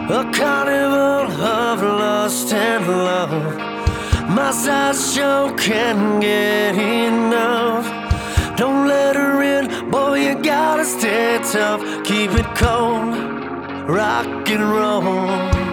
A carnival of lust and love. My sideshow can't get enough. Don't let her in, boy, you gotta stay tough. Keep it cold, rock and roll.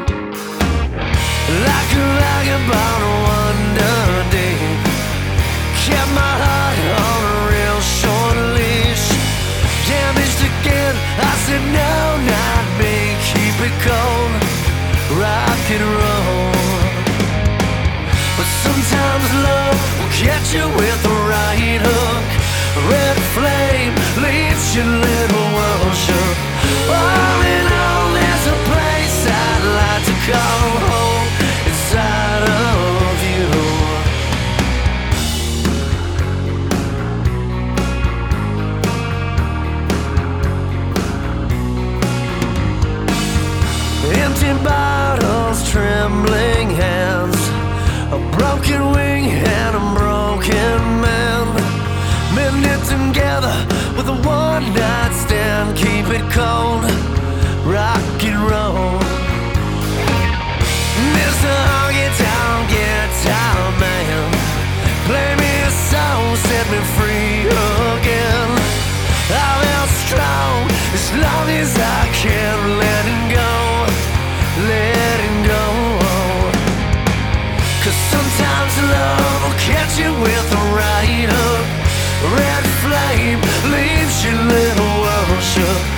Like a vagabond wonder deep. Kept my heart on a real short leash. Damaged again, I said no, not me. Keep it cold, rock and roll. But sometimes love will catch you with the right hook. Red flame leaves your little world shook. All in all, there's a place I'd like to call home inside of you. Empty bottles, trembling hands, a broken wing and a broken man. Mend it together with a one-night stand. Keep it cold, rock and roll. Mr. Honky-Tonk Guitar Man, play me a song, set me free again. I'll be strong as long as I can. Letting go, letting go. 'Cause sometimes love will catch you with the right hook. Red flame leaves your little world shook.